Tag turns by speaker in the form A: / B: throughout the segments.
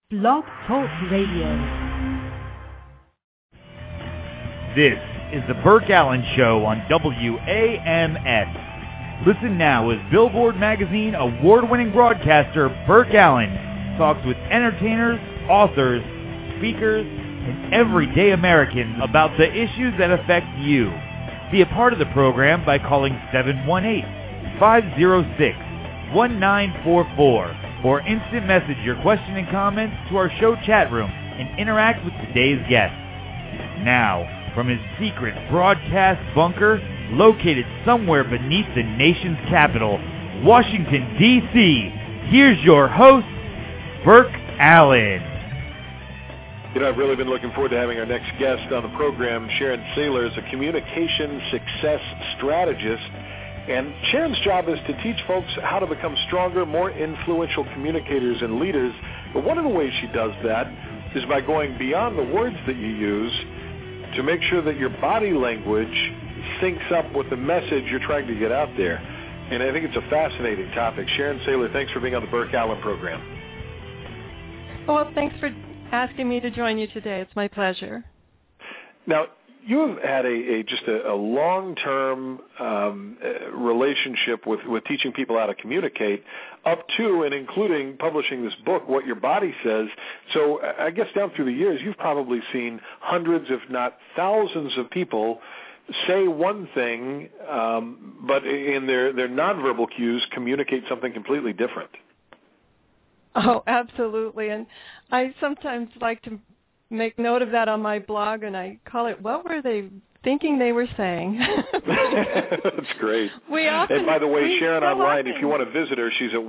A: Blog Talk Radio.
B: This is the Burke Allen Show on WAMS. Listen now as Billboard Magazine award-winning broadcaster Burke Allen talks with entertainers, authors, speakers, and everyday Americans about the issues that affect you. Be a part of the program by calling 718-506-1944 or instant message your question and comments to our show chat room and interact with today's guest. Now, from his secret broadcast bunker located somewhere beneath the nation's capital, Washington, D.C., here's your host, Burke Allen.
C: You know, I've really been looking forward to having our next guest on the program. Sharon Saylor is a communication success strategist, and Sharon's job is to teach folks how to become stronger, more influential communicators and leaders. But one of the ways she does that is by going beyond the words that you use to make sure that your body language syncs up with the message you're trying to get out there. And I think it's a fascinating topic. Sharon Saylor, thanks for being on the Burke Allen program.
D: Well, thanks for asking me to join you today. It's my pleasure.
C: Now, you have had just a long-term relationship with teaching people how to communicate, up to and including publishing this book, What Your Body Says. So I guess down through the years, you've probably seen hundreds, if not thousands, of people say one thing, but in their nonverbal cues communicate something completely different.
D: Oh, absolutely. And I sometimes like to make note of that on my blog, and I call it, what were they thinking they were saying?
C: That's great. And by the way, Sharon online, if you want to visit her, she's at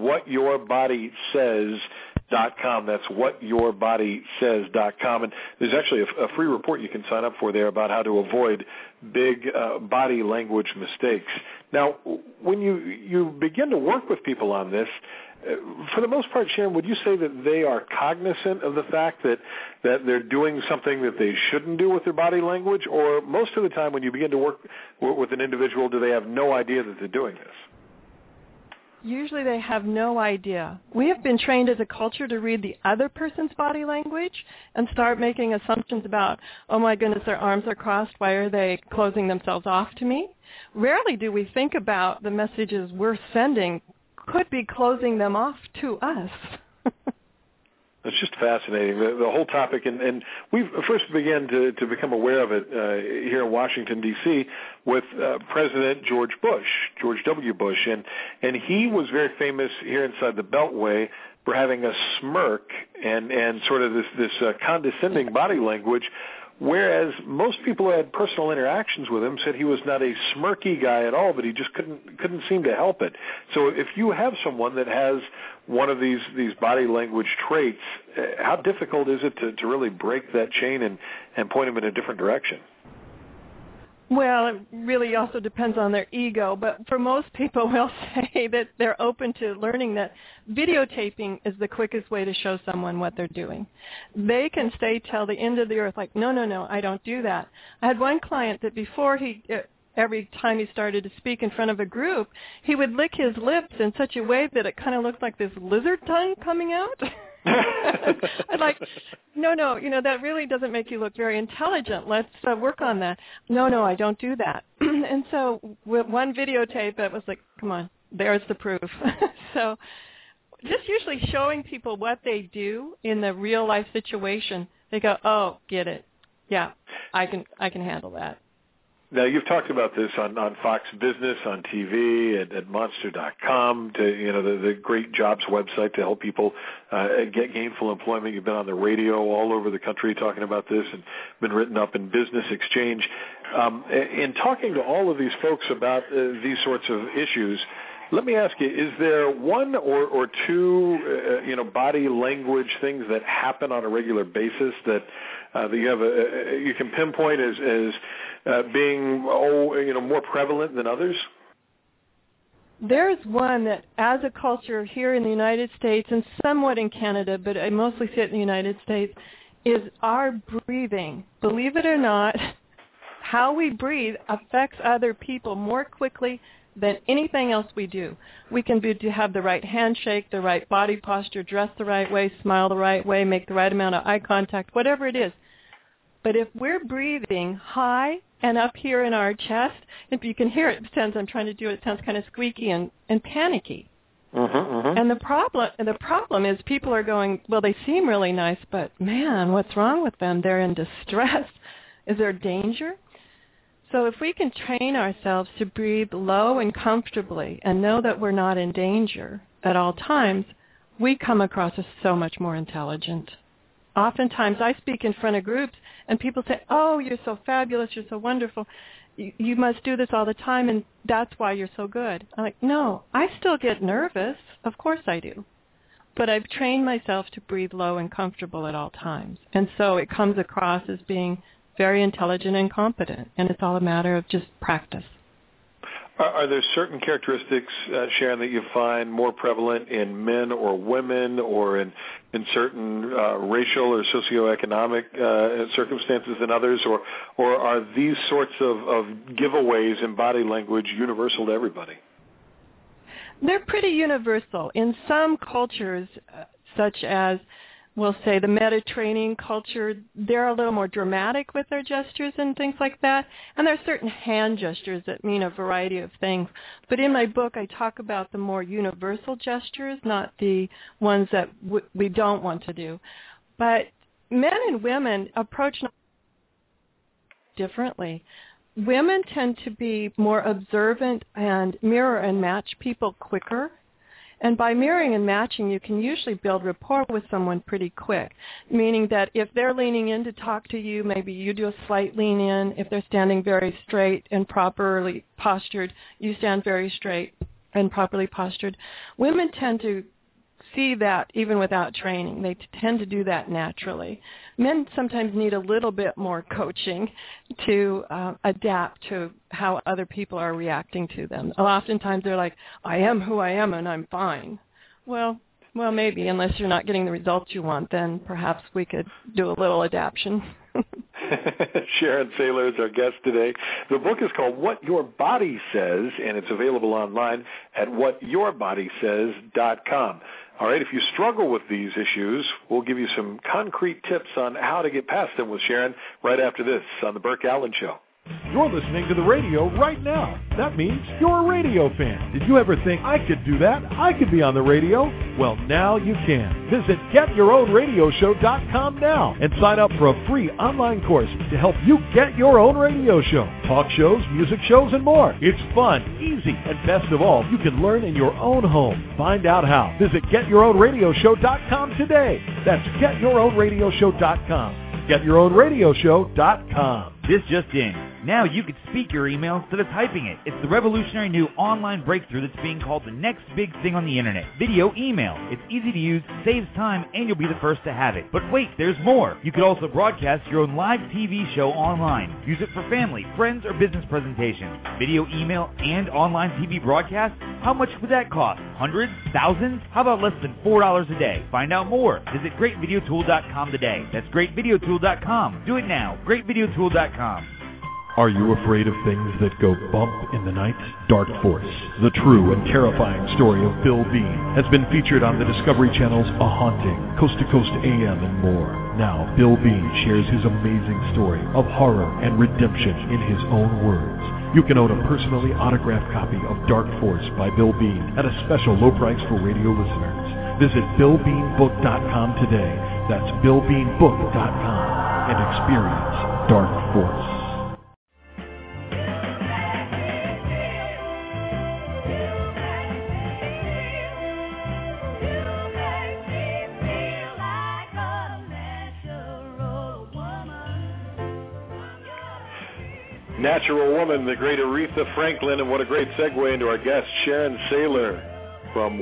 C: whatyourbodysays.com. That's whatyourbodysays.com. And there's actually a free report you can sign up for there about how to avoid big body language mistakes. Now, when you begin to work with people on this, for the most part, Sharon, would you say that they are cognizant of the fact that they're doing something that they shouldn't do with their body language? Or most of the time when you begin to work with an individual, do they have no idea that they're doing this?
D: Usually they have no idea. We have been trained as a culture to read the other person's body language and start making assumptions about, oh my goodness, their arms are crossed. Why are they closing themselves off to me? Rarely do we think about the messages we're sending could be closing them off to us.
C: It's just fascinating, the whole topic. And we first began to become aware of it here in Washington, D.C. with President George W. Bush. And he was very famous here inside the Beltway for having a smirk and sort of this condescending body language, whereas most people who had personal interactions with him said he was not a smirky guy at all, but he just couldn't seem to help it. So if you have someone that has one of these body language traits, how difficult is it to really break that chain and point them in a different direction?
D: Well, it really also depends on their ego, but for most people, we'll say that they're open to learning that videotaping is the quickest way to show someone what they're doing. They can stay till the end of the earth like, no, I don't do that. I had one client that before every time he started to speak in front of a group, he would lick his lips in such a way that it kind of looked like this lizard tongue coming out. I'm like, no, that really doesn't make you look very intelligent. Let's work on that. No, I don't do that. And so with one videotape, it was like, come on, there's the proof. So just usually showing people what they do in the real life situation, they go, oh, get it. Yeah, I can handle that.
C: Now, you've talked about this on Fox Business, on TV, at Monster.com, to the great jobs website to help people get gainful employment. You've been on the radio all over the country talking about this and been written up in Business Exchange. In talking to all of these folks about these sorts of issues, let me ask you, is there one or two body language things that happen on a regular basis that you can pinpoint as being more prevalent than others?
D: There's one that, as a culture here in the United States and somewhat in Canada, but I mostly see it in the United States, is our breathing. Believe it or not, how we breathe affects other people more quickly than anything else we do. We can have the right handshake, the right body posture, dress the right way, smile the right way, make the right amount of eye contact, whatever it is. But if we're breathing high and up here in our chest, if you can hear it, I'm trying to do it, it sounds kind of squeaky and panicky. And the problem is people are going, well, they seem really nice, but man, what's wrong with them? They're in distress. Is there danger? So if we can train ourselves to breathe low and comfortably and know that we're not in danger at all times, we come across as so much more intelligent. Oftentimes I speak in front of groups and people say, oh, you're so fabulous, you're so wonderful. You must do this all the time and that's why you're so good. I'm like, no, I still get nervous. Of course I do. But I've trained myself to breathe low and comfortable at all times. And so it comes across as being very intelligent and competent. And it's all a matter of just practice.
C: Are there certain characteristics, Sharon, that you find more prevalent in men or women or in certain racial or socioeconomic circumstances than others? Or are these sorts of giveaways in body language universal to everybody?
D: They're pretty universal. In some cultures, such as we'll say the Mediterranean culture, they're a little more dramatic with their gestures and things like that. And there are certain hand gestures that mean a variety of things. But in my book, I talk about the more universal gestures, not the ones that we don't want to do. But men and women approach differently. Women tend to be more observant and mirror and match people quicker. And by mirroring and matching, you can usually build rapport with someone pretty quick, meaning that if they're leaning in to talk to you, maybe you do a slight lean in. If they're standing very straight and properly postured, you stand very straight and properly postured. Women tend to see that even without training. They tend to do that naturally. Men sometimes need a little bit more coaching to adapt to how other people are reacting to them. Oftentimes they're like, I am who I am and I'm fine. Well, maybe, unless you're not getting the results you want, then perhaps we could do a little adaptation.
C: Sharon Saylor is our guest today. The book is called What Your Body Says, and it's available online at whatyourbodysays.com. All right, if you struggle with these issues, we'll give you some concrete tips on how to get past them with Sharon right after this on The Burke Allen Show.
E: You're listening to the radio right now. That means you're a radio fan. Did you ever think, I could do that? I could be on the radio? Well, now you can. Visit GetYourOwnRadioShow.com now and sign up for a free online course to help you get your own radio show. Talk shows, music shows, and more. It's fun, easy, and best of all, you can learn in your own home. Find out how. Visit GetYourOwnRadioShow.com today. That's GetYourOwnRadioShow.com. GetYourOwnRadioShow.com.
B: This just in. Now you can speak your email instead of typing it. It's the revolutionary new online breakthrough that's being called the next big thing on the internet. Video email. It's easy to use, saves time, and you'll be the first to have it. But wait, there's more. You could also broadcast your own live TV show online. Use it for family, friends, or business presentations. Video email and online TV broadcast? How much would that cost? Hundreds? Thousands? How about less than $4 a day? Find out more. Visit GreatVideoTool.com today. That's GreatVideoTool.com. Do it now. GreatVideoTool.com.
E: Are you afraid of things that go bump in the night? Dark Force, the true and terrifying story of Bill Bean, has been featured on the Discovery Channel's A Haunting, Coast to Coast AM, and more. Now, Bill Bean shares his amazing story of horror and redemption in his own words. You can own a personally autographed copy of Dark Force by Bill Bean at a special low price for radio listeners. Visit BillBeanBook.com today. That's BillBeanBook.com and experience Dark Force.
C: Natural Woman, the great Aretha Franklin, and what a great segue into our guest, Sharon Saylor from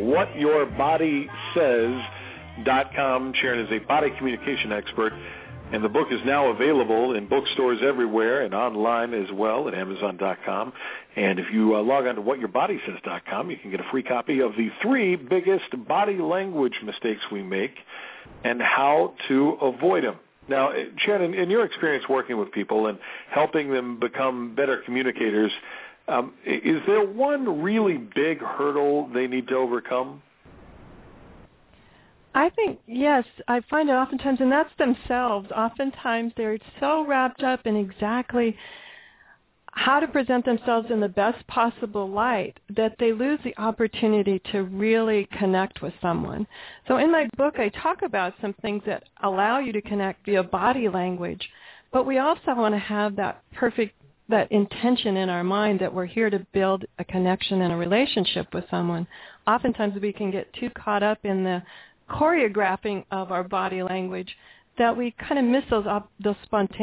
C: WhatYourBodySays.com. Sharon is a body communication expert, and the book is now available in bookstores everywhere and online as well at Amazon.com. And if you log on to WhatYourBodySays.com, you can get a free copy of the 3 biggest body language mistakes we make and how to avoid them. Now, Sharon, in your experience working with people and helping them become better communicators, Is there one really big hurdle they need to overcome?
D: I think, yes, I find it oftentimes, and that's themselves. Oftentimes they're so wrapped up in exactly how to present themselves in the best possible light that they lose the opportunity to really connect with someone. So in my book, I talk about some things that allow you to connect via body language, but we also want to have that intention in our mind that we're here to build a connection and a relationship with someone. Oftentimes we can get too caught up in the choreographing of our body language that we kind of miss those spontaneous.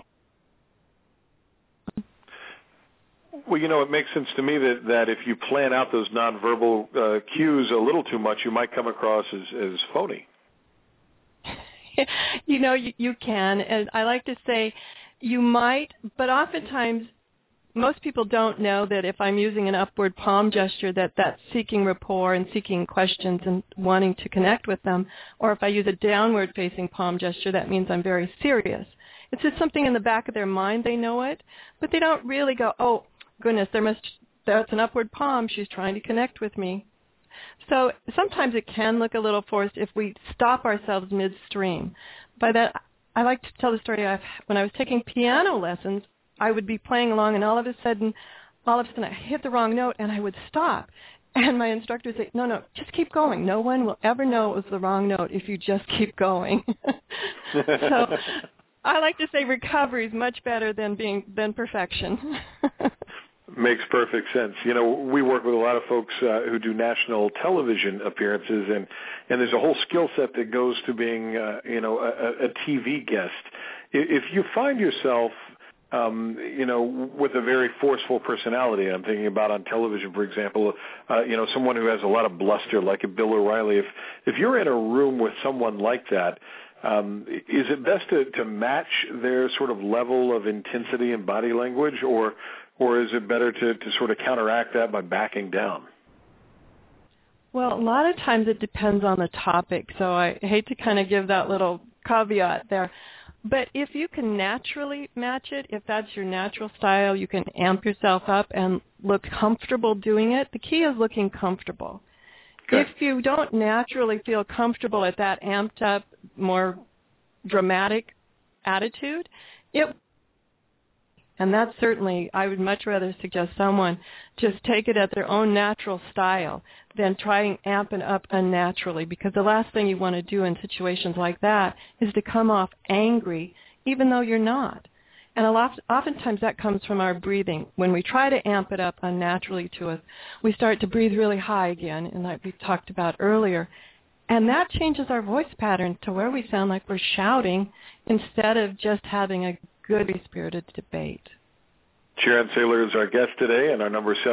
C: Well, it makes sense to me that if you plan out those nonverbal cues a little too much, you might come across as phony.
D: You can, and I like to say you might, but oftentimes most people don't know that if I'm using an upward palm gesture that's seeking rapport and seeking questions and wanting to connect with them, or if I use a downward facing palm gesture, that means I'm very serious. It's just something in the back of their mind, they know it, but they don't really go, oh, goodness, that's an upward palm, she's trying to connect with me. So sometimes it can look a little forced if we stop ourselves midstream. By that, I like to tell the story of when I was taking piano lessons, I would be playing along, and all of a sudden I hit the wrong note, and I would stop. And my instructor would say, no, just keep going. No one will ever know it was the wrong note if you just keep going. So I like to say recovery is much better than perfection.
C: Makes perfect sense. We work with a lot of folks who do national television appearances, and there's a whole skill set that goes to being, a TV guest. If you find yourself with a very forceful personality, I'm thinking about on television, for example, someone who has a lot of bluster, like a Bill O'Reilly. If you're in a room with someone like that, is it best to match their sort of level of intensity and body language, or is it better to sort of counteract that by backing down?
D: Well, a lot of times it depends on the topic, so I hate to kind of give that little caveat there. But if you can naturally match it, if that's your natural style, you can amp yourself up and look comfortable doing it. The key is looking comfortable. Okay. If you don't naturally feel comfortable at that amped up, more dramatic attitude, and that's certainly, I would much rather suggest someone just take it at their own natural style than try and amp it up unnaturally, because the last thing you want to do in situations like that is to come off angry, even though you're not. And oftentimes that comes from our breathing. When we try to amp it up unnaturally to us, we start to breathe really high again, and like we talked about earlier. And that changes our voice pattern to where we sound like we're shouting instead of just having a good spirited debate.
C: Sharon Saylor is our guest today, and our number is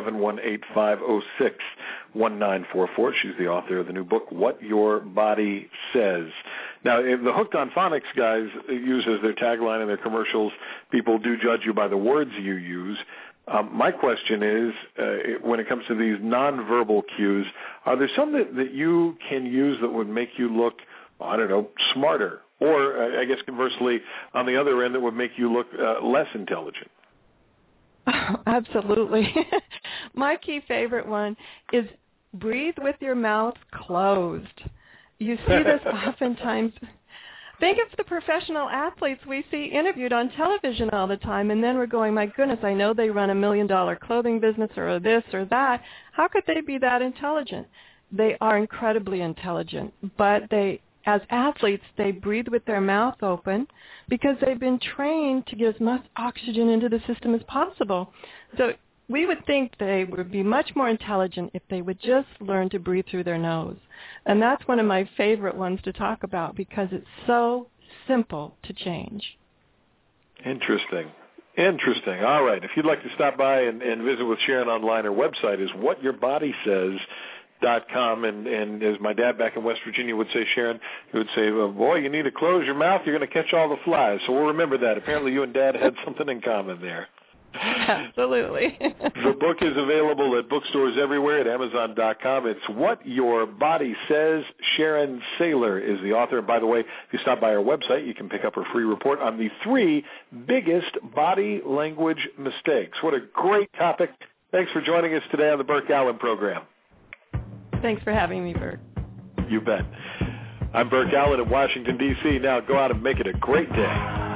C: 718-506-1944. She's the author of the new book, What Your Body Says. Now, the Hooked on Phonics guys use as their tagline in their commercials, people do judge you by the words you use. My question is, when it comes to these nonverbal cues, are there some that you can use that would make you look, smarter? Or, I guess conversely, on the other end, that would make you look less intelligent?
D: Oh, absolutely. My key favorite one is breathe with your mouth closed. You see this oftentimes. Think of the professional athletes we see interviewed on television all the time, and then we're going, my goodness, I know they run $1 million clothing business or this or that. How could they be that intelligent? They are incredibly intelligent, but as athletes, they breathe with their mouth open because they've been trained to get as much oxygen into the system as possible. So we would think they would be much more intelligent if they would just learn to breathe through their nose. And that's one of my favorite ones to talk about because it's so simple to change. Interesting.
C: All right. If you'd like to stop by and visit with Sharon online, her website is whatyourbodysays.com, and as my dad back in West Virginia would say, Sharon, he would say, well, boy, you need to close your mouth, you're going to catch all the flies. So we'll remember that. Apparently you and Dad had something in common there.
D: Absolutely.
C: The book is available at bookstores everywhere, at Amazon.com. It's What Your Body Says. Sharon Saylor is the author. And by the way, if you stop by our website, you can pick up her free report on the 3 biggest body language mistakes. What a great topic Thanks for joining us today on the Burke Allen program.
D: Thanks for having me, Burke.
C: You bet. I'm Burke Allen in Washington, D.C. Now go out and make it a great day.